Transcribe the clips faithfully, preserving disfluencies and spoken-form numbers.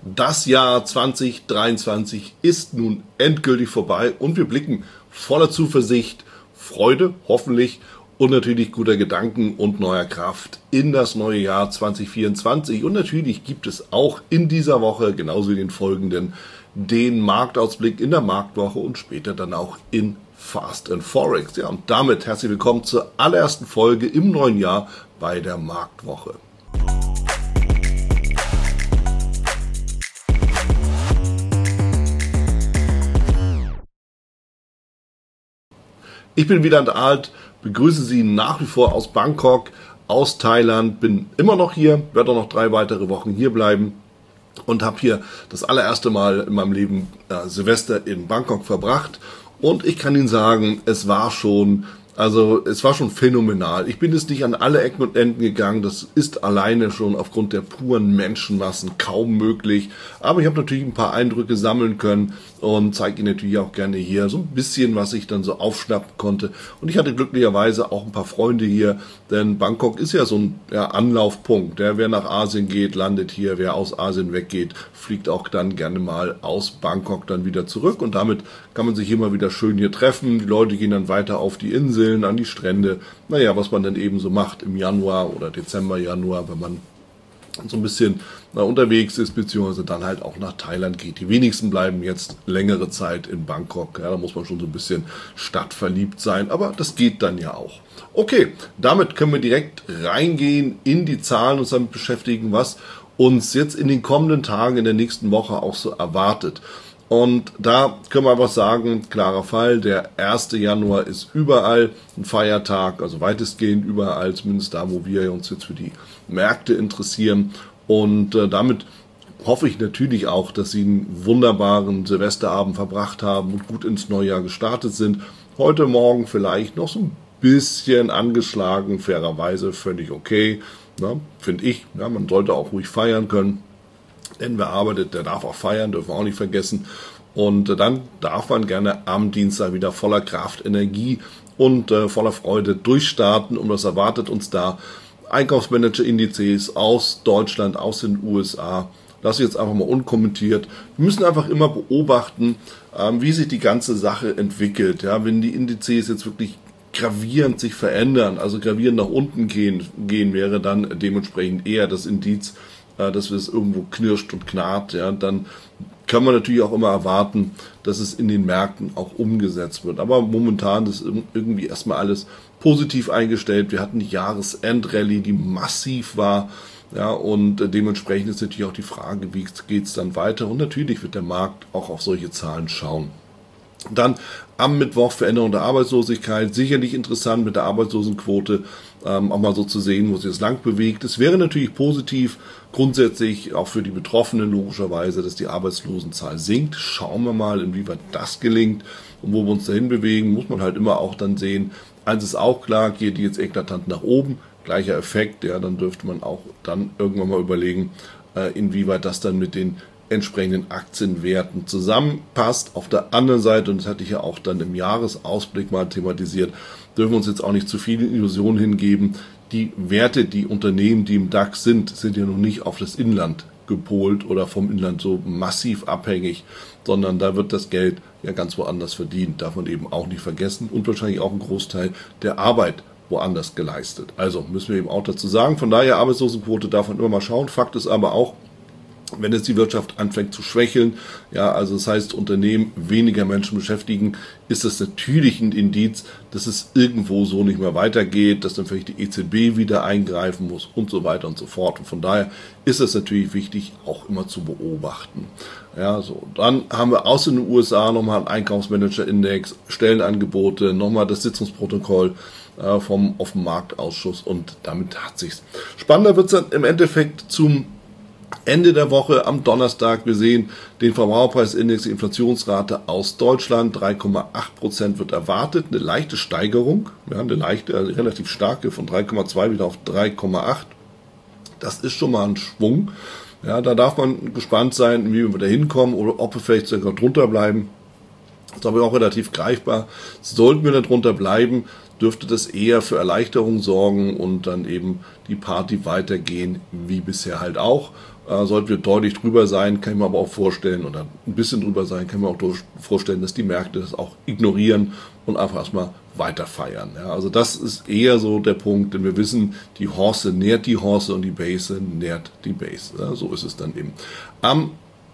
Das Jahr zwanzig dreiundzwanzig ist nun endgültig vorbei und wir blicken voller Zuversicht, Freude, hoffentlich, und natürlich guter Gedanken und neuer Kraft in das neue Jahr zwanzig vierundzwanzig. Und natürlich gibt es auch in dieser Woche, genauso wie den folgenden, den Marktausblick in der Marktwoche und später dann auch in Fast and Forex. Ja, und damit herzlich willkommen zur allerersten Folge im neuen Jahr bei der Marktwoche. Ich bin Wieland Alt, begrüße Sie nach wie vor aus Bangkok, aus Thailand, bin immer noch hier, werde auch noch drei weitere Wochen hier bleiben und habe hier das allererste Mal in meinem Leben äh, Silvester in Bangkok verbracht. Und ich kann Ihnen sagen, es war schon, also es war schon phänomenal. Ich bin jetzt nicht an alle Ecken und Enden gegangen, das ist alleine schon aufgrund der puren Menschenmassen kaum möglich. Aber ich habe natürlich ein paar Eindrücke sammeln können und zeige Ihnen natürlich auch gerne hier so ein bisschen, was ich dann so aufschnappen konnte. Und ich hatte glücklicherweise auch ein paar Freunde hier, denn Bangkok ist ja so ein ja, Anlaufpunkt. Ja, wer nach Asien geht, landet hier. Wer aus Asien weggeht, fliegt auch dann gerne mal aus Bangkok dann wieder zurück. Und damit kann man sich immer wieder schön hier treffen. Die Leute gehen dann weiter auf die Inseln, an die Strände. Naja, was man dann eben so macht im Januar oder Dezember, Januar, wenn man so ein bisschen na, unterwegs ist, beziehungsweise dann halt auch nach Thailand geht. Die wenigsten bleiben jetzt längere Zeit in Bangkok. Ja, da muss man schon so ein bisschen stadtverliebt sein, aber das geht dann ja auch. Okay, damit können wir direkt reingehen in die Zahlen und uns damit beschäftigen, was uns jetzt in den kommenden Tagen, in der nächsten Woche auch so erwartet. Und da können wir einfach sagen, klarer Fall, der erste Januar ist überall ein Feiertag, also weitestgehend überall, zumindest da, wo wir uns jetzt für die Märkte interessieren. Und äh, damit hoffe ich natürlich auch, dass Sie einen wunderbaren Silvesterabend verbracht haben und gut ins Neujahr gestartet sind. Heute Morgen vielleicht noch so ein bisschen angeschlagen, fairerweise völlig okay, finde ich. Ja, man sollte auch ruhig feiern können. Denn wer arbeitet, der darf auch feiern, dürfen wir auch nicht vergessen. Und dann darf man gerne am Dienstag wieder voller Kraft, Energie und äh, voller Freude durchstarten. Und was erwartet uns da? Einkaufsmanager-Indizes aus Deutschland, aus den U S A. Lass ich jetzt einfach mal unkommentiert. Wir müssen einfach immer beobachten, ähm, wie sich die ganze Sache entwickelt. Ja, wenn die Indizes jetzt wirklich gravierend sich verändern, also gravierend nach unten gehen, gehen wäre dann dementsprechend eher das Indiz, dass es irgendwo knirscht und knarrt, ja, dann kann man natürlich auch immer erwarten, dass es in den Märkten auch umgesetzt wird. Aber momentan ist irgendwie erstmal alles positiv eingestellt. Wir hatten die Jahresendrallye, die massiv war, ja, und dementsprechend ist natürlich auch die Frage, wie geht es dann weiter? Und natürlich wird der Markt auch auf solche Zahlen schauen. Dann am Mittwoch Veränderung der Arbeitslosigkeit, sicherlich interessant mit der Arbeitslosenquote, ähm, auch mal so zu sehen, wo sich das lang bewegt. Es wäre natürlich positiv, grundsätzlich auch für die Betroffenen logischerweise, dass die Arbeitslosenzahl sinkt. Schauen wir mal, inwieweit das gelingt und wo wir uns dahin bewegen, muss man halt immer auch dann sehen. Eins ist auch klar, geht die jetzt eklatant nach oben, gleicher Effekt, ja, dann dürfte man auch dann irgendwann mal überlegen, äh, inwieweit das dann mit den entsprechenden Aktienwerten zusammenpasst. Auf der anderen Seite, und das hatte ich ja auch dann im Jahresausblick mal thematisiert, dürfen wir uns jetzt auch nicht zu viele Illusionen hingeben. Die Werte, die Unternehmen, die im DAX sind, sind ja noch nicht auf das Inland gepolt oder vom Inland so massiv abhängig, sondern da wird das Geld ja ganz woanders verdient, darf man eben auch nicht vergessen, und wahrscheinlich auch ein Großteil der Arbeit woanders geleistet. Also müssen wir eben auch dazu sagen, von daher Arbeitslosenquote darf man immer mal schauen. Fakt ist aber auch, wenn jetzt die Wirtschaft anfängt zu schwächeln, ja, also das heißt, Unternehmen weniger Menschen beschäftigen, ist das natürlich ein Indiz, dass es irgendwo so nicht mehr weitergeht, dass dann vielleicht die E Z B wieder eingreifen muss und so weiter und so fort. Und von daher ist es natürlich wichtig, auch immer zu beobachten. Ja, so. Dann haben wir aus den U S A nochmal einen Einkaufsmanager-Index, Stellenangebote, nochmal das Sitzungsprotokoll äh, vom Offenmarktausschuss, und damit hat sich's. Spannender wird's dann im Endeffekt zum Ende der Woche am Donnerstag. Wir sehen den Verbraucherpreisindex, die Inflationsrate aus Deutschland, drei Komma acht Prozent wird erwartet, eine leichte Steigerung, ja, eine leichte, also relativ starke, von drei Komma zwei wieder auf drei Komma acht. Das ist schon mal ein Schwung. Ja, da darf man gespannt sein, wie wir da hinkommen oder ob wir vielleicht sogar drunter bleiben. Das ist aber auch relativ greifbar. Sollten wir da drunter bleiben, dürfte das eher für Erleichterung sorgen und dann eben die Party weitergehen wie bisher halt auch. äh, sollten wir deutlich drüber sein, kann ich mir aber auch vorstellen, oder ein bisschen drüber sein, kann ich mir auch durch, vorstellen, dass die Märkte das auch ignorieren und einfach erstmal weiter feiern. Ja, also das ist eher so der Punkt, denn wir wissen, die Horse nährt die Horse und die Base nährt die Base. Ja, so ist es dann eben. Am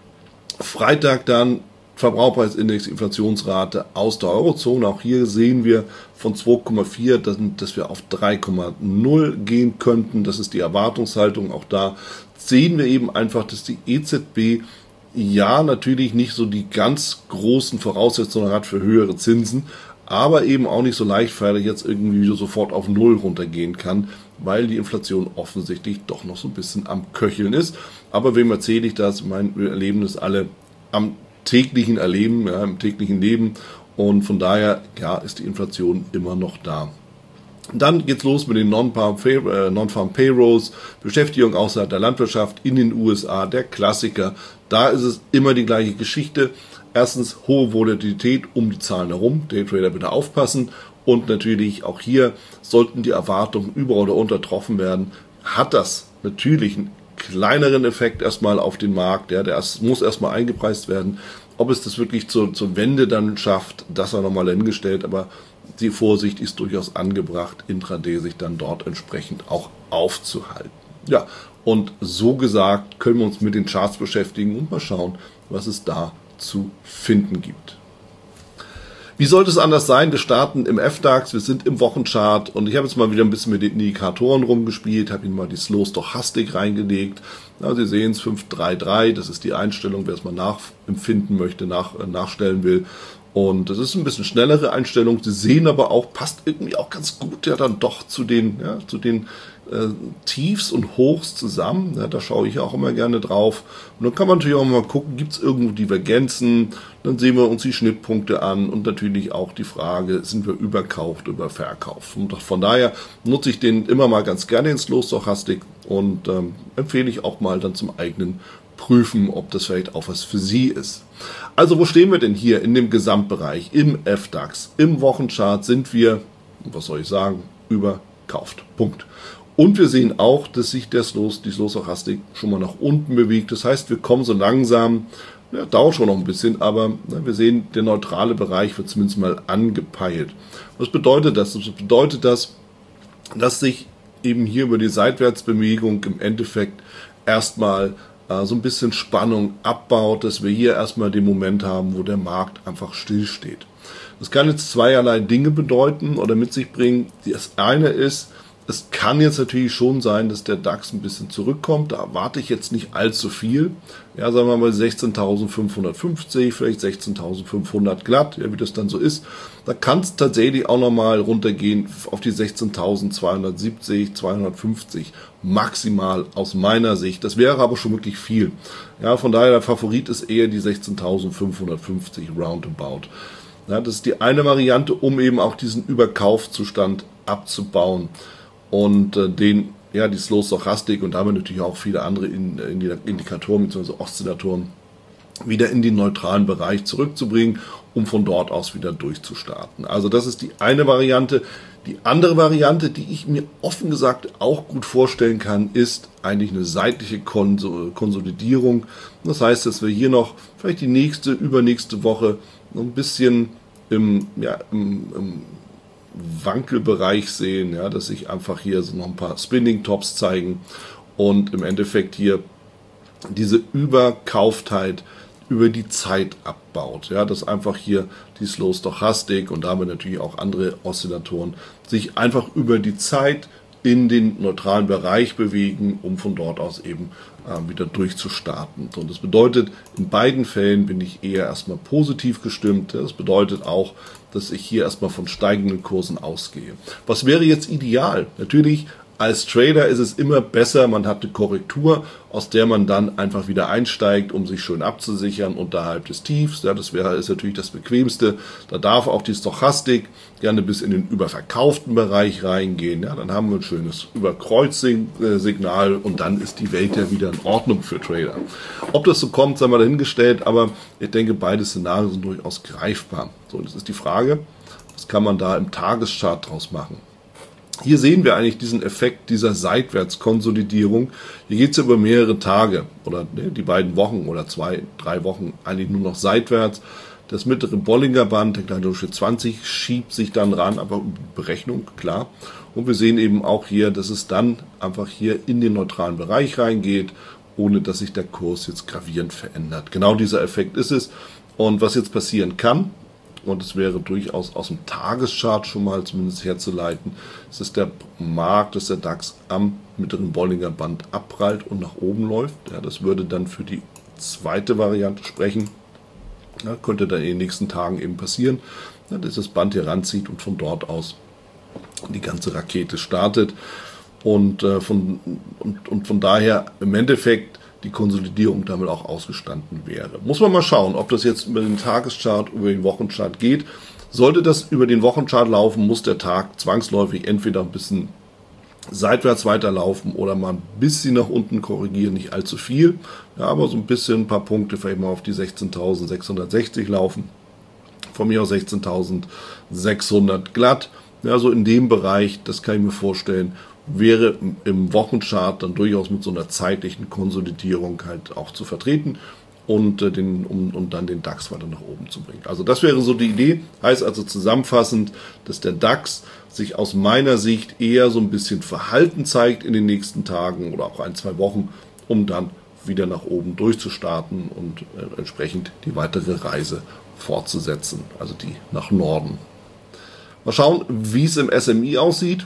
Freitag dann Verbraucherpreisindex, Inflationsrate aus der Eurozone. Auch hier sehen wir von zwei Komma vier, dass, dass wir auf drei Komma null gehen könnten. Das ist die Erwartungshaltung. Auch da sehen wir eben einfach, dass die E Z B ja natürlich nicht so die ganz großen Voraussetzungen hat für höhere Zinsen, aber eben auch nicht so leichtfertig jetzt irgendwie sofort auf Null runtergehen kann, weil die Inflation offensichtlich doch noch so ein bisschen am Köcheln ist. Aber wem erzähle ich das? Ich meine, wir erleben das alle am täglichen Erleben, ja, im täglichen Leben, und von daher ja, ist die Inflation immer noch da. Dann geht's los mit den Non-Farm äh, Non-Farm Payrolls, Beschäftigung außerhalb der Landwirtschaft in den U S A, der Klassiker. Da ist es immer die gleiche Geschichte. Erstens hohe Volatilität um die Zahlen herum, Daytrader bitte aufpassen, und natürlich auch hier sollten die Erwartungen über- oder untertroffen werden, hat das natürlich einen kleineren Effekt erstmal auf den Markt, ja, der erst, muss erstmal eingepreist werden. Ob es das wirklich zur, zur Wende dann schafft, das war nochmal dahingestellt, aber die Vorsicht ist durchaus angebracht, intraday sich dann dort entsprechend auch aufzuhalten. Ja, und so gesagt können wir uns mit den Charts beschäftigen und mal schauen, was es da zu finden gibt. Wie sollte es anders sein? Wir starten im F DAX, wir sind im Wochenchart, und ich habe jetzt mal wieder ein bisschen mit den Indikatoren rumgespielt, habe Ihnen mal die Slow Stochastik reingelegt. Ja, Sie sehen es, fünf drei drei, das ist die Einstellung, wer es mal nachempfinden möchte, nach, äh, nachstellen will. Und das ist ein bisschen schnellere Einstellung. Sie sehen aber auch, passt irgendwie auch ganz gut ja dann doch zu den, ja, zu den äh, Tiefs und Hochs zusammen. Ja, da schaue ich auch immer gerne drauf. Und dann kann man natürlich auch mal gucken, gibt es irgendwo Divergenzen? Dann sehen wir uns die Schnittpunkte an und natürlich auch die Frage, sind wir überkauft oder verkauft? Und von daher nutze ich den immer mal ganz gerne in Slow Stochastik und ähm, empfehle ich auch mal dann zum eigenen Prüfen, ob das vielleicht auch was für Sie ist. Also wo stehen wir denn hier in dem Gesamtbereich, im F DAX? Im Wochenchart sind wir, was soll ich sagen, überkauft. Punkt. Und wir sehen auch, dass sich der Slow, die Slow Stochastik schon mal nach unten bewegt. Das heißt, wir kommen so langsam, ja, dauert schon noch ein bisschen, aber na, wir sehen, der neutrale Bereich wird zumindest mal angepeilt. Was bedeutet das? Das bedeutet, dass, dass sich eben hier über die Seitwärtsbewegung im Endeffekt erstmal so ein bisschen Spannung abbaut, dass wir hier erstmal den Moment haben, wo der Markt einfach stillsteht. Das kann jetzt zweierlei Dinge bedeuten oder mit sich bringen. Das eine ist, es kann jetzt natürlich schon sein, dass der DAX ein bisschen zurückkommt. Da erwarte ich jetzt nicht allzu viel. Ja, sagen wir mal sechzehntausendfünfhundertfünfzig, vielleicht sechzehntausendfünfhundert glatt, ja, wie das dann so ist. Da kann es tatsächlich auch nochmal runtergehen auf die sechzehntausendzweihundertsiebzig, zweihundertfünfzig maximal aus meiner Sicht. Das wäre aber schon wirklich viel. Ja, von daher der Favorit ist eher die sechzehntausendfünfhundertfünfzig roundabout. Ja, das ist die eine Variante, um eben auch diesen Überkaufzustand abzubauen und äh, den, ja, die Slow Stochastik und damit natürlich auch viele andere in, in Indikatoren bzw. Oszillatoren wieder in den neutralen Bereich zurückzubringen, um von dort aus wieder durchzustarten. Also das ist die eine Variante. Die andere Variante, die ich mir offen gesagt auch gut vorstellen kann, ist eigentlich eine seitliche Konsolidierung. Das heißt, dass wir hier noch vielleicht die nächste, übernächste Woche noch ein bisschen im, ja, im, im Wankelbereich sehen, ja, dass sich einfach hier so noch ein paar Spinning Tops zeigen und im Endeffekt hier diese Überkauftheit über die Zeit abbaut, ja, dass einfach hier die Slow Stochastik und damit natürlich auch andere Oszillatoren sich einfach über die Zeit in den neutralen Bereich bewegen, um von dort aus eben äh, wieder durchzustarten. Und das bedeutet, in beiden Fällen bin ich eher erstmal positiv gestimmt. Das bedeutet auch, dass ich hier erstmal von steigenden Kursen ausgehe. Was wäre jetzt ideal? Natürlich, als Trader ist es immer besser, man hat eine Korrektur, aus der man dann einfach wieder einsteigt, um sich schön abzusichern unterhalb des Tiefs. Ja, das wäre ist natürlich das Bequemste. Da darf auch die Stochastik gerne bis in den überverkauften Bereich reingehen. Ja, dann haben wir ein schönes Überkreuzsignal und dann ist die Welt ja wieder in Ordnung für Trader. Ob das so kommt, sei mal dahingestellt, aber ich denke, beide Szenarien sind durchaus greifbar. So, das ist die Frage, was kann man da im Tageschart draus machen? Hier sehen wir eigentlich diesen Effekt dieser Seitwärtskonsolidierung. Hier geht es über mehrere Tage oder ne, die beiden Wochen oder zwei, drei Wochen eigentlich nur noch seitwärts. Das mittlere Bollinger Band, der kleine Durchschnitt zwanzig, schiebt sich dann ran, aber Berechnung, klar. Und wir sehen eben auch hier, dass es dann einfach hier in den neutralen Bereich reingeht, ohne dass sich der Kurs jetzt gravierend verändert. Genau dieser Effekt ist es. Und was jetzt passieren kann, und es wäre durchaus aus dem Tageschart schon mal zumindest herzuleiten, es ist der Markt, dass der DAX am mittleren Bollinger Band abprallt und nach oben läuft. Ja, das würde dann für die zweite Variante sprechen. Ja, könnte dann in den nächsten Tagen eben passieren, ja, dass das Band hier ranzieht und von dort aus die ganze Rakete startet. Und, äh, von, und, und von daher im Endeffekt die Konsolidierung damit auch ausgestanden wäre. Muss man mal schauen, ob das jetzt über den Tageschart, über den Wochenchart geht. Sollte das über den Wochenchart laufen, muss der Tag zwangsläufig entweder ein bisschen seitwärts weiterlaufen oder mal ein bisschen nach unten korrigieren, nicht allzu viel. Ja, aber so ein bisschen, ein paar Punkte, vielleicht mal auf die sechzehntausendsechshundertsechzig laufen. Von mir aus sechzehntausendsechshundert glatt. Ja, so in dem Bereich, das kann ich mir vorstellen, wäre im Wochenchart dann durchaus mit so einer zeitlichen Konsolidierung halt auch zu vertreten und äh, den, um, um dann den DAX weiter nach oben zu bringen. Also das wäre so die Idee. Heißt also zusammenfassend, dass der DAX sich aus meiner Sicht eher so ein bisschen verhalten zeigt in den nächsten Tagen oder auch ein, zwei Wochen, um dann wieder nach oben durchzustarten und äh, entsprechend die weitere Reise fortzusetzen, also die nach Norden. Mal schauen, wie es im S M I aussieht.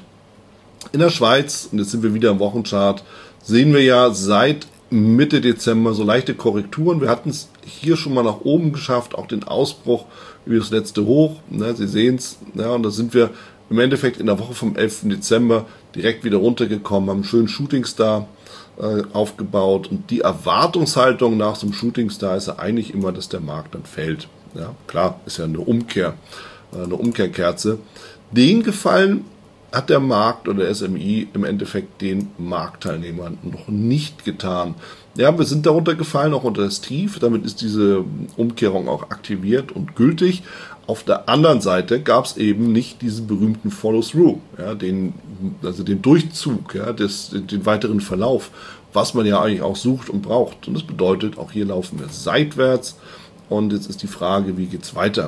In der Schweiz, und jetzt sind wir wieder im Wochenchart, sehen wir ja seit Mitte Dezember so leichte Korrekturen. Wir hatten es hier schon mal nach oben geschafft, auch den Ausbruch über das letzte Hoch. Ne, Sie sehen es, ja, und da sind wir im Endeffekt in der Woche vom elften Dezember direkt wieder runtergekommen, haben einen schönen Shootingstar äh, aufgebaut. Und die Erwartungshaltung nach so einem Shootingstar ist ja eigentlich immer, dass der Markt dann fällt. Ja, klar, ist ja eine Umkehr, äh, eine Umkehrkerze. Den Gefallen hat der Markt oder der S M I im Endeffekt den Marktteilnehmern noch nicht getan. Ja, wir sind darunter gefallen, auch unter das Tief. Damit ist diese Umkehrung auch aktiviert und gültig. Auf der anderen Seite gab es eben nicht diesen berühmten Follow-through, ja, den, also den Durchzug, ja, des, den weiteren Verlauf, was man ja eigentlich auch sucht und braucht. Und das bedeutet, auch hier laufen wir seitwärts. Und jetzt ist die Frage, wie geht's weiter?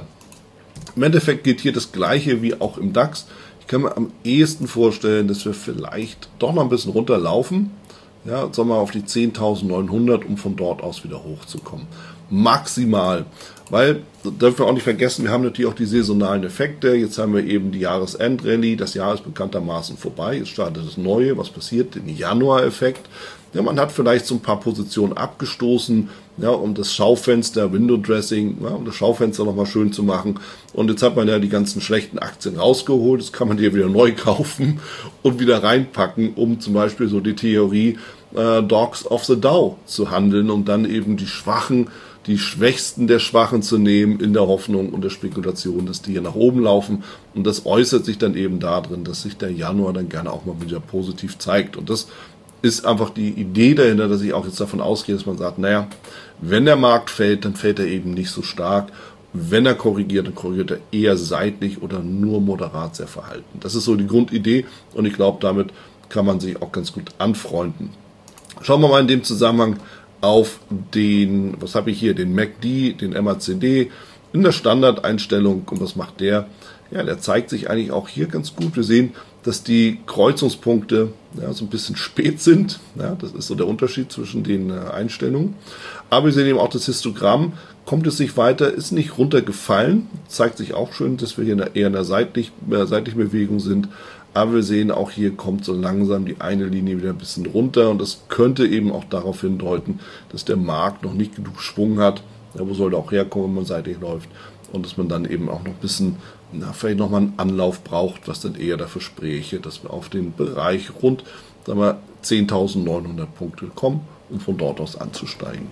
Im Endeffekt gilt hier das Gleiche wie auch im DAX. Ich kann mir am ehesten vorstellen, dass wir vielleicht doch noch ein bisschen runterlaufen. Ja, sagen wir mal auf die zehntausendneunhundert, um von dort aus wieder hochzukommen. Maximal. Weil, dürfen wir auch nicht vergessen, wir haben natürlich auch die saisonalen Effekte. Jetzt haben wir eben die Jahresendrallye. Das Jahr ist bekanntermaßen vorbei. Jetzt startet das Neue. Was passiert? Den Januar-Effekt. Ja, man hat vielleicht so ein paar Positionen abgestoßen, ja, um das Schaufenster, Window Dressing, ja, um das Schaufenster nochmal schön zu machen. Und jetzt hat man ja die ganzen schlechten Aktien rausgeholt. Das kann man die wieder neu kaufen und wieder reinpacken, um zum Beispiel so die Theorie äh, Dogs of the Dow zu handeln, um dann eben die Schwachen, die Schwächsten der Schwachen zu nehmen, in der Hoffnung und der Spekulation, dass die hier nach oben laufen. Und das äußert sich dann eben darin, dass sich der Januar dann gerne auch mal wieder positiv zeigt. Und das ist einfach die Idee dahinter, dass ich auch jetzt davon ausgehe, dass man sagt, naja, wenn der Markt fällt, dann fällt er eben nicht so stark. Wenn er korrigiert, dann korrigiert er eher seitlich oder nur moderat sehr verhalten. Das ist so die Grundidee und ich glaube, damit kann man sich auch ganz gut anfreunden. Schauen wir mal in dem Zusammenhang auf den, was habe ich hier, den M A C D, den M A C D in der Standardeinstellung. Und was macht der? Ja, der zeigt sich eigentlich auch hier ganz gut. Wir sehen, dass die Kreuzungspunkte ja, so ein bisschen spät sind. Ja, das ist so der Unterschied zwischen den äh, Einstellungen. Aber wir sehen eben auch das Histogramm. Kommt es nicht weiter, ist nicht runtergefallen. Zeigt sich auch schön, dass wir hier in der, eher in der seitlich, äh, seitlichen Bewegung sind. Aber wir sehen auch hier kommt so langsam die eine Linie wieder ein bisschen runter. Und das könnte eben auch darauf hindeuten, dass der Markt noch nicht genug Schwung hat. Ja, wo soll der auch herkommen, wenn man seitlich läuft? Und dass man dann eben auch noch ein bisschen, na, vielleicht nochmal einen Anlauf braucht, was dann eher dafür spräche, dass wir auf den Bereich rund, sagen wir, zehntausendneunhundert Punkte kommen, um von dort aus anzusteigen.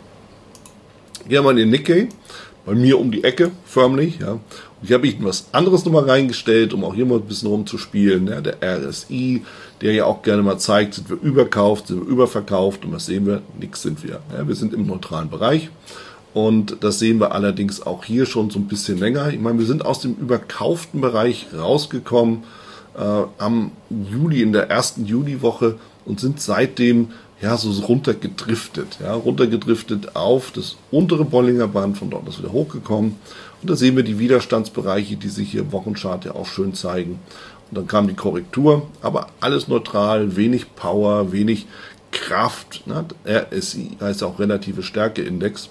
Gehen wir mal in den Nikkei, bei mir um die Ecke, förmlich, ja. Und ich habe Ihnen was anderes nochmal reingestellt, um auch hier mal ein bisschen rumzuspielen, ja, der R S I, der ja auch gerne mal zeigt, sind wir überkauft, sind wir überverkauft, und was sehen wir? Nix sind wir. Ja, wir sind im neutralen Bereich. Und das sehen wir allerdings auch hier schon so ein bisschen länger. Ich meine, wir sind aus dem überkauften Bereich rausgekommen. äh, am Juli, in der ersten Juliwoche und sind seitdem ja so runtergedriftet, ja, runtergedriftet auf das untere Bollinger Band, von dort ist wieder hochgekommen. Und da sehen wir die Widerstandsbereiche, die sich hier im Wochenchart ja auch schön zeigen. Und dann kam die Korrektur, aber alles neutral, wenig Power, wenig Kraft. Ne? R S I heißt auch relative Stärkeindex.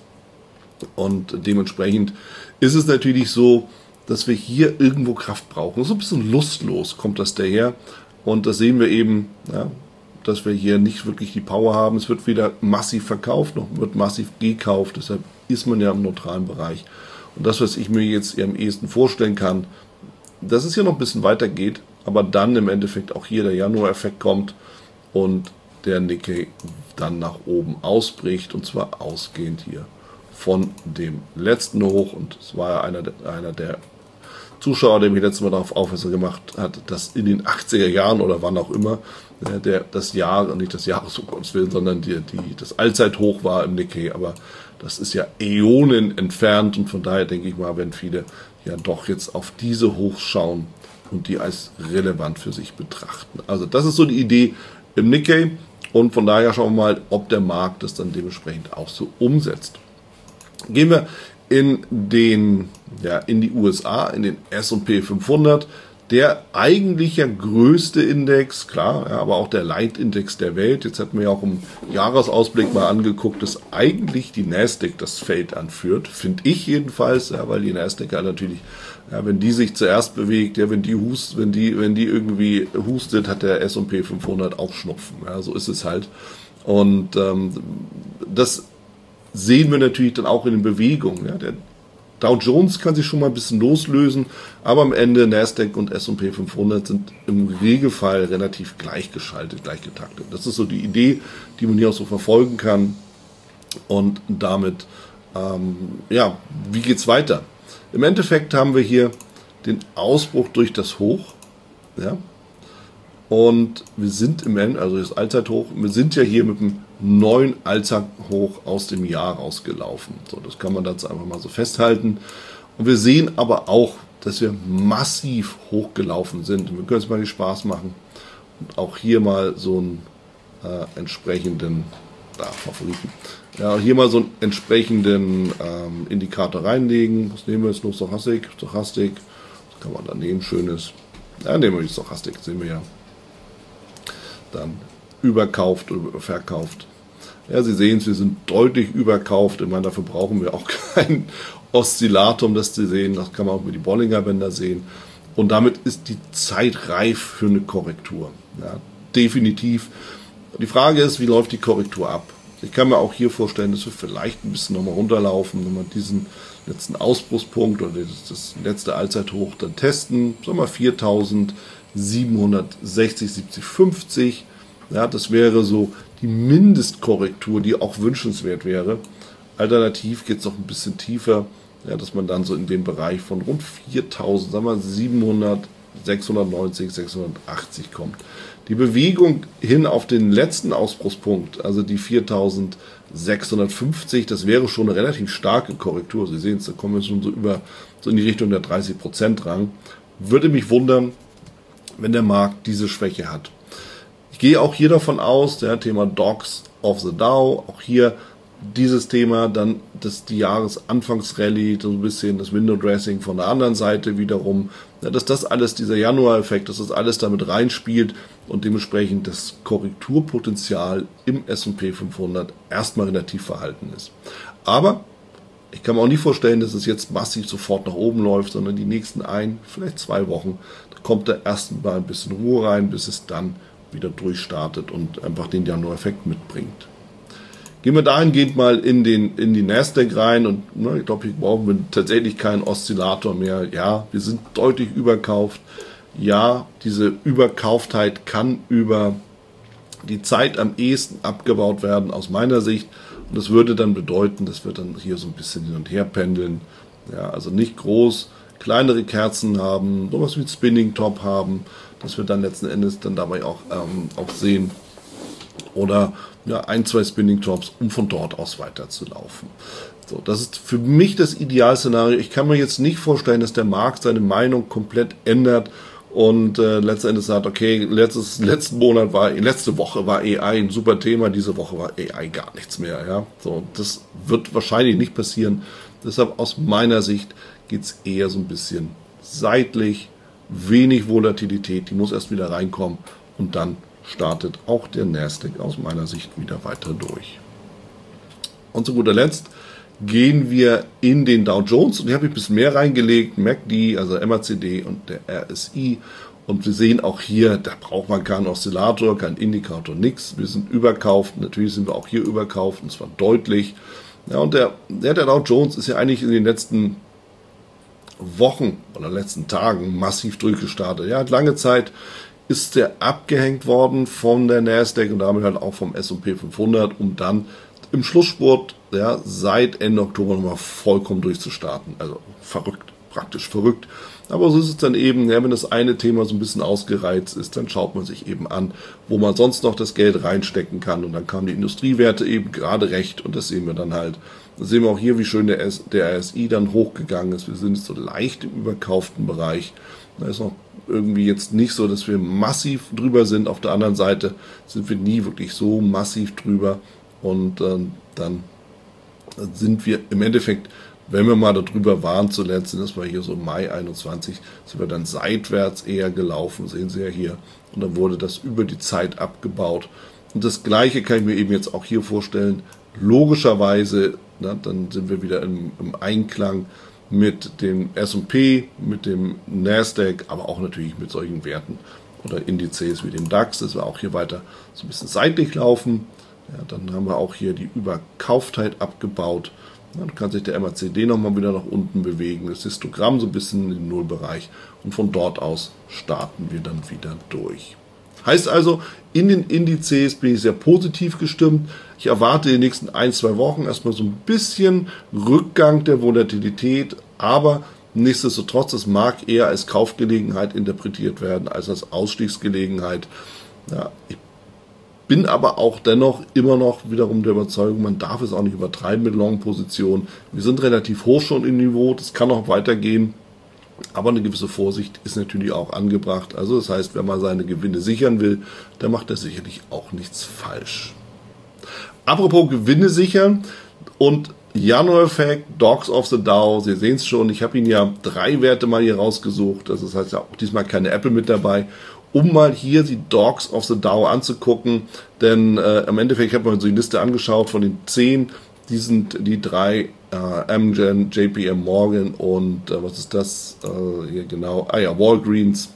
Und dementsprechend ist es natürlich so, dass wir hier irgendwo Kraft brauchen. So ein bisschen lustlos kommt das daher. Und das sehen wir eben, ja, dass wir hier nicht wirklich die Power haben. Es wird weder massiv verkauft, noch wird massiv gekauft. Deshalb ist man ja im neutralen Bereich. Und das, was ich mir jetzt am ehesten vorstellen kann, dass es hier noch ein bisschen weiter geht, aber dann im Endeffekt auch hier der Januar-Effekt kommt und der Nikkei dann nach oben ausbricht, und zwar ausgehend hier von dem letzten Hoch. Und es war ja einer der, einer der Zuschauer, der mich letztes Mal darauf aufmerksam gemacht hat, dass in den achtziger Jahren oder wann auch immer der, das Jahr, nicht das Jahres, um Gottes Willen, sondern die, die, das Allzeithoch war im Nikkei, aber das ist ja Äonen entfernt, und von daher denke ich mal, werden viele ja doch jetzt auf diese Hochs schauen und die als relevant für sich betrachten. Also das ist so die Idee im Nikkei, und von daher schauen wir mal, ob der Markt das dann dementsprechend auch so umsetzt. Gehen wir in den, ja, in die U S A, in den S und P fünfhundert, der eigentlich ja größte Index, klar, ja, aber auch der Leitindex der Welt. Jetzt hatten wir ja auch im Jahresausblick mal angeguckt, dass eigentlich die Nasdaq das Feld anführt, finde ich jedenfalls, ja, weil die Nasdaq ja natürlich, ja, wenn die sich zuerst bewegt, ja, wenn die hust, wenn die, wenn die irgendwie hustet, hat der S und P fünfhundert auch Schnupfen. Ja, so ist es halt. Und ähm, das sehen wir natürlich dann auch in den Bewegungen. Ja. Der Dow Jones kann sich schon mal ein bisschen loslösen, aber am Ende Nasdaq und S und P fünfhundert sind im Regelfall relativ gleichgeschaltet, gleichgetaktet. Das ist so die Idee, die man hier auch so verfolgen kann. Und damit, ähm, ja, wie geht's weiter? Im Endeffekt haben wir hier den Ausbruch durch das Hoch, ja, und wir sind im Endeffekt, also das Allzeithoch, wir sind ja hier mit einem neuen Allzeithoch aus dem Jahr rausgelaufen. So, das kann man jetzt einfach mal so festhalten. Und wir sehen aber auch, dass wir massiv hochgelaufen sind. Und wir können es mal den Spaß machen und auch hier mal so einen äh, entsprechenden, da, Favoriten, ja, hier mal so einen entsprechenden ähm, Indikator reinlegen. Was nehmen wir jetzt noch? Stochastik, Stochastik. Das kann man da nehmen, schönes. Ja, nehmen wir die Stochastik, sehen wir ja. Dann überkauft oder verkauft. Ja, Sie sehen es, wir sind deutlich überkauft. Ich meine, dafür brauchen wir auch keinen Oszillator, um das zu sehen. Das kann man auch über die Bollinger Bänder sehen. Und damit ist die Zeit reif für eine Korrektur. Ja, definitiv. Die Frage ist, wie läuft die Korrektur ab? Ich kann mir auch hier vorstellen, dass wir vielleicht ein bisschen nochmal runterlaufen, wenn wir diesen letzten Ausbruchspunkt oder das, das letzte Allzeithoch dann testen. Sagen wir viertausendsiebenhundertsechzig, siebzig, fünfzig. Ja, das wäre so die Mindestkorrektur, die auch wünschenswert wäre. Alternativ geht es noch ein bisschen tiefer, ja, dass man dann so in den Bereich von rund viertausend, sagen wir siebenhundert, sechshundertneunzig, sechshundertachtzig kommt. Die Bewegung hin auf den letzten Ausbruchspunkt, also die viertausendsechshundertfünfzig, das wäre schon eine relativ starke Korrektur. Sie sehen es, da kommen wir schon so über so in die Richtung der dreißig Prozent Rang. Würde mich wundern, wenn der Markt diese Schwäche hat. Ich gehe auch hier davon aus, der Thema Dogs of the Dow, auch hier dieses Thema, dann das, die Jahresanfangsrallye, so ein bisschen das Window Dressing von der anderen Seite wiederum, ja, dass das alles, dieser Januar-Effekt, dass das alles damit reinspielt und dementsprechend das Korrekturpotenzial im S und P fünfhundert erstmal relativ verhalten ist. Aber ich kann mir auch nicht vorstellen, dass es jetzt massiv sofort nach oben läuft, sondern die nächsten ein, vielleicht zwei Wochen, da kommt da erstmal ein bisschen Ruhe rein, bis es dann wieder durchstartet und einfach den Januar-Effekt mitbringt. Gehen wir dahingehend mal in, den, in die Nasdaq rein und ne, ich glaube, hier brauchen wir tatsächlich keinen Oszillator mehr. Ja, wir sind deutlich überkauft. Ja, diese Überkauftheit kann über die Zeit am ehesten abgebaut werden, aus meiner Sicht. Und das würde dann bedeuten, dass wir dann hier so ein bisschen hin und her pendeln. Ja, also nicht groß, kleinere Kerzen haben, sowas wie ein Spinning Top haben, dass wir dann letzten Endes dann dabei auch, ähm, auch sehen. Oder ja, ein, zwei Spinning Tops, um von dort aus weiterzulaufen. So, das ist für mich das Idealszenario. Ich kann mir jetzt nicht vorstellen, dass der Markt seine Meinung komplett ändert und äh, letzten Endes sagt, okay, letztes, letzten Monat war, letzte Woche war A I ein super Thema, diese Woche war A I gar nichts mehr. Ja? So, das wird wahrscheinlich nicht passieren. Deshalb aus meiner Sicht geht es eher so ein bisschen seitlich, wenig Volatilität, die muss erst wieder reinkommen und dann startet auch der Nasdaq aus meiner Sicht wieder weiter durch. Und zu guter Letzt gehen wir in den Dow Jones und hier habe ich ein bisschen mehr reingelegt, M A C D, also M A C D und der R S I, und wir sehen auch hier, da braucht man keinen Oszillator, keinen Indikator, nichts, wir sind überkauft, natürlich sind wir auch hier überkauft und zwar deutlich. Ja, und der, der, der Dow Jones ist ja eigentlich in den letzten Wochen oder letzten Tagen massiv durchgestartet. Ja, lange Zeit ist der abgehängt worden von der Nasdaq und damit halt auch vom S und P fünfhundert, um dann im Schlussspurt, ja, seit Ende Oktober nochmal vollkommen durchzustarten. Also verrückt, praktisch verrückt. Aber so ist es dann eben, ja, wenn das eine Thema so ein bisschen ausgereizt ist, dann schaut man sich eben an, wo man sonst noch das Geld reinstecken kann. Und dann kamen die Industriewerte eben gerade recht und das sehen wir dann halt. Da sehen wir auch hier, wie schön der, S, der R S I dann hochgegangen ist. Wir sind so leicht im überkauften Bereich. Da ist noch irgendwie jetzt nicht so, dass wir massiv drüber sind. Auf der anderen Seite sind wir nie wirklich so massiv drüber. Und äh, dann sind wir im Endeffekt, wenn wir mal darüber waren zuletzt, sind das war hier so Mai einundzwanzig, sind wir dann seitwärts eher gelaufen, sehen Sie ja hier. Und dann wurde das über die Zeit abgebaut. Und das Gleiche kann ich mir eben jetzt auch hier vorstellen. Logischerweise, na, dann sind wir wieder im, im Einklang mit dem S und P, mit dem Nasdaq, aber auch natürlich mit solchen Werten oder Indizes wie dem DAX, dass wir auch hier weiter so ein bisschen seitlich laufen. Ja, dann haben wir auch hier die Überkauftheit abgebaut. Ja, dann kann sich der M A C D nochmal wieder nach unten bewegen, das Histogramm so ein bisschen in den Nullbereich und von dort aus starten wir dann wieder durch. Heißt also, in den Indizes bin ich sehr positiv gestimmt. Ich erwarte in den nächsten ein, zwei Wochen erstmal so ein bisschen Rückgang der Volatilität, aber nichtsdestotrotz, es mag eher als Kaufgelegenheit interpretiert werden, als als Ausstiegsgelegenheit. Ja, ich bin aber auch dennoch immer noch wiederum der Überzeugung, man darf es auch nicht übertreiben mit Long-Positionen. Wir sind relativ hoch schon im Niveau, das kann auch weitergehen. Aber eine gewisse Vorsicht ist natürlich auch angebracht. Also das heißt, wenn man seine Gewinne sichern will, dann macht er sicherlich auch nichts falsch. Apropos Gewinne sichern und Januar-Effekt, Dogs of the Dow, Sie sehen es schon, ich habe Ihnen ja drei Werte mal hier rausgesucht. Das heißt ja auch diesmal keine Apple mit dabei, um mal hier die Dogs of the Dow anzugucken. Denn äh, im Endeffekt habe ich mir so die Liste angeschaut von den zehn. Die sind die drei, äh, Amgen, J P M Morgan und äh, was ist das? Äh, hier genau, ah ja, Walgreens.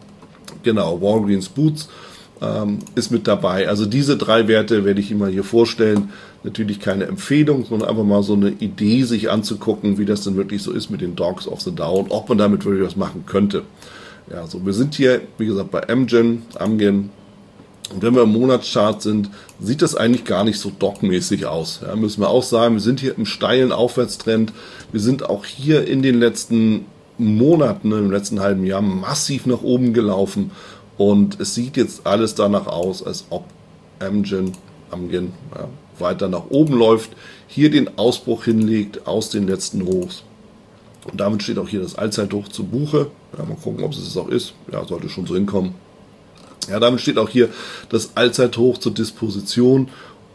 Genau, Walgreens Boots ähm, ist mit dabei. Also diese drei Werte werde ich Ihnen mal hier vorstellen. Natürlich keine Empfehlung, sondern einfach mal so eine Idee sich anzugucken, wie das denn wirklich so ist mit den Dogs of the Dow und ob man damit wirklich was machen könnte. Ja, so wir sind hier, wie gesagt, bei Amgen, Amgen. Und wenn wir im Monatschart sind, sieht das eigentlich gar nicht so dogmäßig aus. Ja, müssen wir auch sagen, wir sind hier im steilen Aufwärtstrend. Wir sind auch hier in den letzten Monaten, im letzten halben Jahr massiv nach oben gelaufen. Und es sieht jetzt alles danach aus, als ob Amgen, Amgen ja, weiter nach oben läuft, hier den Ausbruch hinlegt aus den letzten Hochs. Und damit steht auch hier das Allzeithoch zu Buche. Ja, mal gucken, ob es es auch ist. Ja, sollte schon so hinkommen. Ja, damit steht auch hier das Allzeithoch zur Disposition.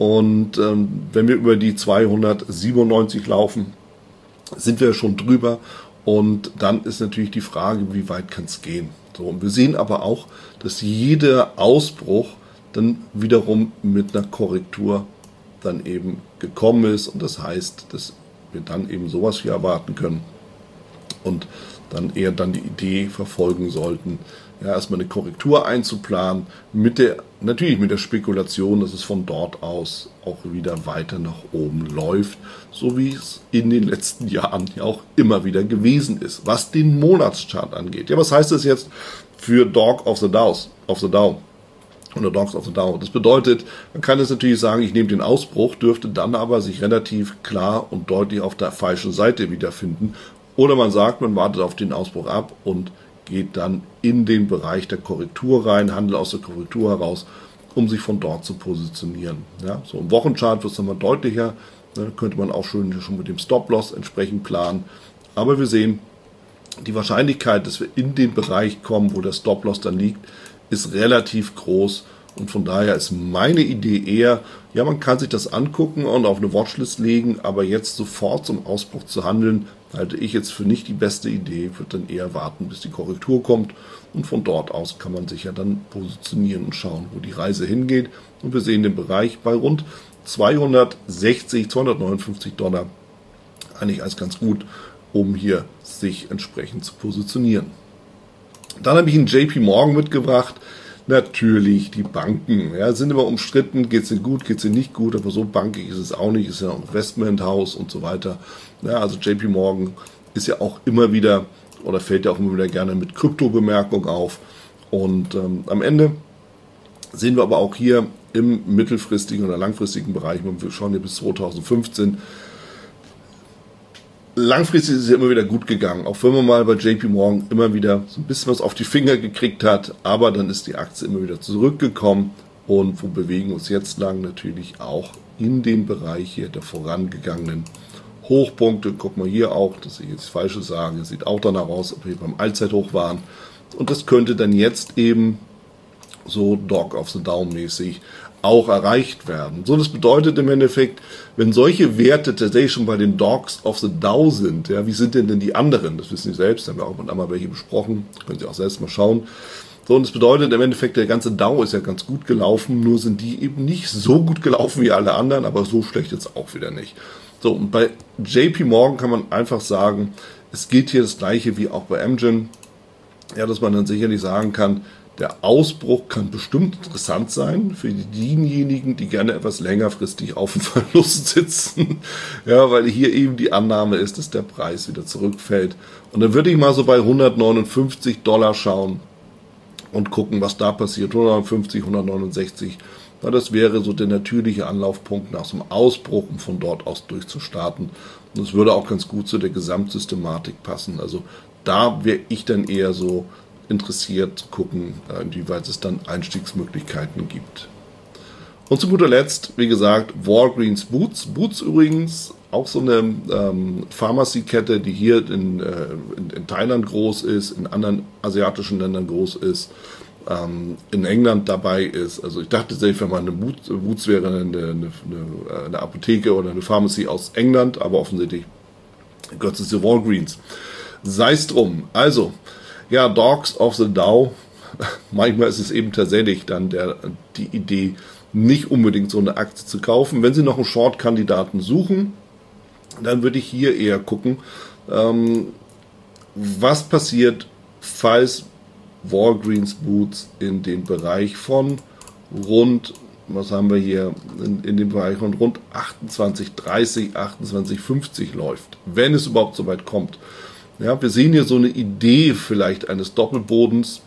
Und ähm, wenn wir über die zweihundertsiebenundneunzig laufen, sind wir schon drüber. Und dann ist natürlich die Frage, wie weit kann es gehen. So, und wir sehen aber auch, dass jeder Ausbruch dann wiederum mit einer Korrektur dann eben gekommen ist. Und das heißt, dass wir dann eben sowas hier erwarten können. Und dann eher dann die Idee verfolgen sollten, ja, erstmal eine Korrektur einzuplanen, mit der, natürlich mit der Spekulation, dass es von dort aus auch wieder weiter nach oben läuft, so wie es in den letzten Jahren ja auch immer wieder gewesen ist, was den Monatschart angeht. Ja, was heißt das jetzt für Dog of the Dows, of the Dow? Oder Dogs of the Dow. Das bedeutet, man kann jetzt natürlich sagen, ich nehme den Ausbruch, dürfte dann aber sich relativ klar und deutlich auf der falschen Seite wiederfinden. Oder man sagt, man wartet auf den Ausbruch ab und geht dann in den Bereich der Korrektur rein, handelt aus der Korrektur heraus, um sich von dort zu positionieren. Ja, so im Wochenchart wird es nochmal deutlicher, ne, könnte man auch schön schon mit dem Stop-Loss entsprechend planen. Aber wir sehen, Die Wahrscheinlichkeit, dass wir in den Bereich kommen, wo der Stop-Loss dann liegt, ist relativ groß. Und von daher ist meine Idee eher, ja, man kann sich das angucken und auf eine Watchlist legen, aber jetzt sofort zum Ausbruch zu handeln, halte ich jetzt für nicht die beste Idee. Ich würde dann eher warten, bis die Korrektur kommt. Und von dort aus kann man sich ja dann positionieren und schauen, wo die Reise hingeht. Und wir sehen den Bereich bei rund zweihundertsechzig, zweihundertneunundfünfzig Dollar eigentlich als ganz gut, um hier sich entsprechend zu positionieren. Dann habe ich einen J P Morgan mitgebracht. Natürlich die Banken. Ja, sind immer umstritten, geht es ihnen gut, geht es ihnen nicht gut, aber so bankig ist es auch nicht, ist ja ein Investmenthaus und so weiter. Ja, also J P Morgan ist ja auch immer wieder, oder fällt ja auch immer wieder gerne mit Krypto-Bemerkung auf. Und ähm, am Ende sehen wir aber auch hier im mittelfristigen oder langfristigen Bereich, wir schauen hier bis zweitausendfünfzehn, langfristig ist es ja immer wieder gut gegangen, auch wenn man mal bei J P Morgan immer wieder so ein bisschen was auf die Finger gekriegt hat, aber dann ist die Aktie immer wieder zurückgekommen und wo bewegen wir uns jetzt lang? Natürlich auch in dem Bereich hier der vorangegangenen Hochpunkte. Guck mal hier auch, dass ich jetzt das Falsche sage, sieht auch danach aus, ob wir beim Allzeithoch waren und das könnte dann jetzt eben so Dog of the Down mäßig auch erreicht werden. So, das bedeutet im Endeffekt, wenn solche Werte tatsächlich schon bei den Dogs of the Dow sind, ja, wie sind denn denn die anderen? Das wissen Sie selbst, haben wir auch mit einmal welche besprochen, können Sie auch selbst mal schauen. So, und das bedeutet im Endeffekt, der ganze Dow ist ja ganz gut gelaufen, nur sind die eben nicht so gut gelaufen wie alle anderen, aber so schlecht jetzt auch wieder nicht. So, und bei J P Morgan kann man einfach sagen, es geht hier das gleiche wie auch bei Amgen, ja, dass man dann sicherlich sagen kann, der Ausbruch kann bestimmt interessant sein für diejenigen, die gerne etwas längerfristig auf dem Verlust sitzen. Ja, weil hier eben die Annahme ist, dass der Preis wieder zurückfällt. Und dann würde ich mal so bei hundertneunundfünfzig Dollar schauen und gucken, was da passiert. hundertneunundfünfzig, hundertneunundsechzig. Ja, das wäre so der natürliche Anlaufpunkt nach so einem Ausbruch, um von dort aus durchzustarten. Und es würde auch ganz gut zu der Gesamtsystematik passen. Also da wäre ich dann eher so interessiert zu gucken, inwieweit es dann Einstiegsmöglichkeiten gibt. Und zu guter Letzt, wie gesagt, Walgreens Boots. Boots übrigens auch so eine ähm, Pharmacy-Kette, die hier in, äh, in, in Thailand groß ist, in anderen asiatischen Ländern groß ist, ähm, in England dabei ist. Also ich dachte selbst, wenn man eine Boots, Boots wäre eine, eine, eine, eine Apotheke oder eine Pharmacy aus England, aber offensichtlich gehört es zu Walgreens. Sei es drum. Also, ja, Dogs of the Dow, manchmal ist es eben tatsächlich dann der, die Idee, nicht unbedingt so eine Aktie zu kaufen. Wenn Sie noch einen Short-Kandidaten suchen, dann würde ich hier eher gucken, ähm, was passiert, falls Walgreens Boots in den Bereich von rund, was haben wir hier, in, in dem Bereich von rund achtundzwanzig dreißig, achtundzwanzig fünfzig läuft, wenn es überhaupt so weit kommt. Ja, wir sehen hier so eine Idee vielleicht eines Doppelbodens,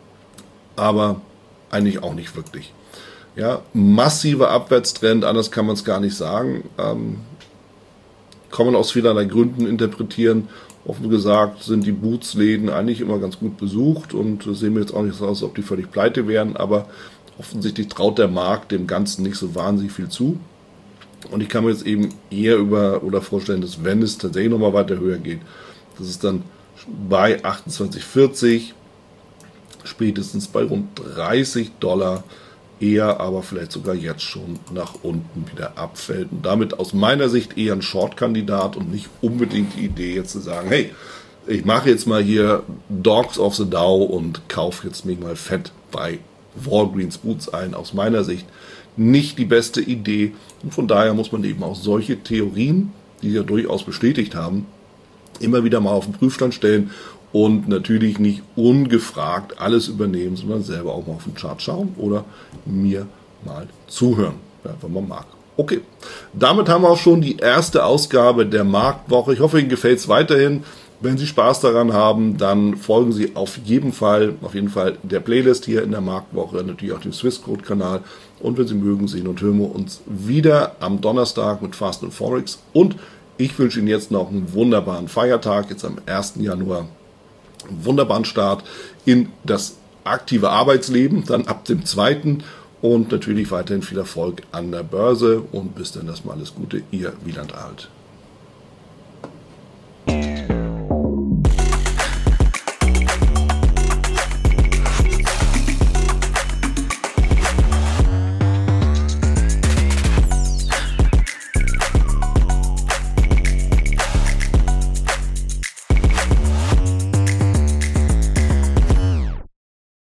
aber eigentlich auch nicht wirklich. Ja, massiver Abwärtstrend, anders kann man es gar nicht sagen. Ähm, kann man aus vielerlei Gründen interpretieren. Offen gesagt sind die Boots-Läden eigentlich immer ganz gut besucht und sehen mir jetzt auch nicht so aus, als ob die völlig pleite wären, aber offensichtlich traut der Markt dem Ganzen nicht so wahnsinnig viel zu. Und ich kann mir jetzt eben eher über oder vorstellen, dass wenn es tatsächlich nochmal weiter höher geht, dass es dann bei achtundzwanzig vierzig, spätestens bei rund dreißig Dollar, eher aber vielleicht sogar jetzt schon nach unten wieder abfällt. Und damit aus meiner Sicht eher ein Short-Kandidat und nicht unbedingt die Idee jetzt zu sagen, hey, ich mache jetzt mal hier Dogs of the Dow und kaufe jetzt mich mal fett bei Walgreens Boots ein. Aus meiner Sicht nicht die beste Idee. Und von daher muss man eben auch solche Theorien, die ja durchaus bestätigt haben, immer wieder mal auf den Prüfstand stellen und natürlich nicht ungefragt alles übernehmen, sondern selber auch mal auf den Chart schauen oder mir mal zuhören, ja, wenn man mag. Okay, damit haben wir auch schon die erste Ausgabe der Marktwoche. Ich hoffe, Ihnen gefällt es weiterhin. Wenn Sie Spaß daran haben, dann folgen Sie auf jeden Fall, auf jeden Fall der Playlist hier in der Marktwoche, natürlich auch dem Swissquote-Kanal. Und wenn Sie mögen, sehen und hören wir uns wieder am Donnerstag mit Fast and Forex. Und ich wünsche Ihnen jetzt noch einen wunderbaren Feiertag, jetzt am ersten Januar. Einen wunderbaren Start in das aktive Arbeitsleben, dann ab dem zweiten und natürlich weiterhin viel Erfolg an der Börse und bis dann erstmal alles Gute, Ihr Wieland Alt.